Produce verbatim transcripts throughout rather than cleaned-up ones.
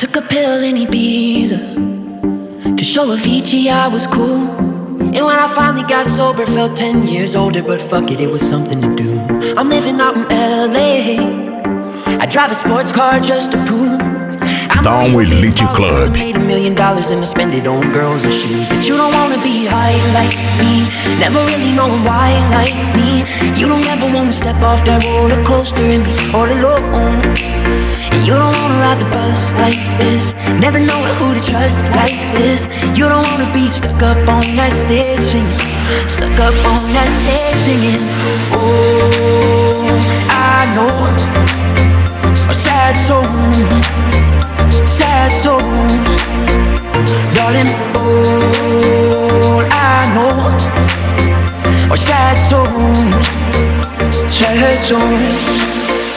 Took a pill in Ibiza to show Avicii I was cool. And when I finally got sober, felt ten years older. But fuck it, it was something to do. I'm living out in L A. I drive a sports car just to prove Down Elite Club. I made a million dollars and I spend it on girls and shoes. But you don't wanna be high like me, never really knowing why like me. You don't ever wanna step off that roller coaster and be all alone. And you don't wanna ride the bus like this, never knowing who to trust like this. You don't wanna be stuck up on that stage singing, stuck up on that stage singing. Oh, I know a sad soul, sad souls, darling. All I know are sad souls, sad souls.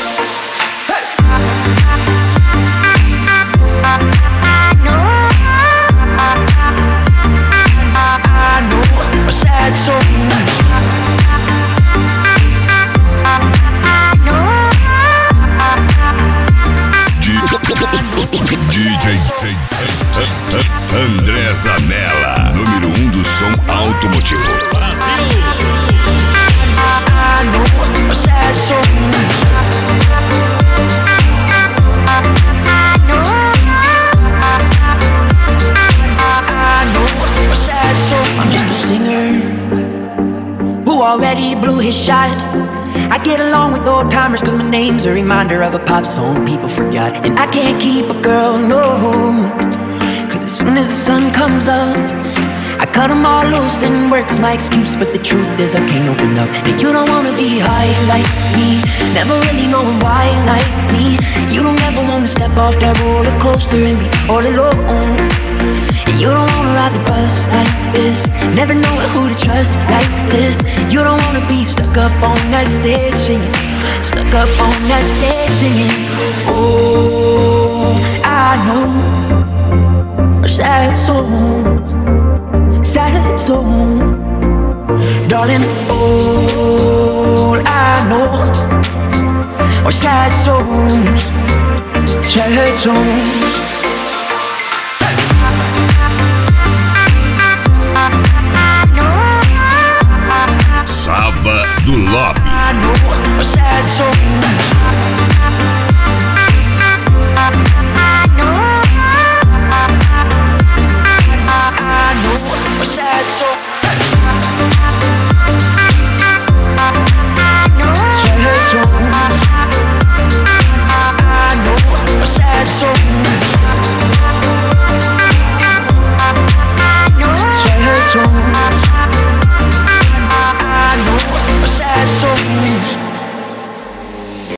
A sad soul. D J André Zanella, número um do som automotivo. Brasil. A sad soul. I'm just a singer who already blew his shot. I get along with old timers cause my name's a reminder of a pop song people forgot. And I can't keep a girl, no, cause as soon as the sun comes up I cut them all loose and work's my excuse. But the truth is I can't open up. And you don't wanna be high like me, never really knowing why like me. You don't ever wanna step off that roller coaster and be all alone. And you don't wanna ride the bus like this, never knowing who to trust like this. You don't wanna be stuck up on that stage singing, stuck up on that stage singing. Oh, I know are sad souls, sad souls, darling. All I know are sad souls, sad souls. Sava do Lobby. I know a sad soul.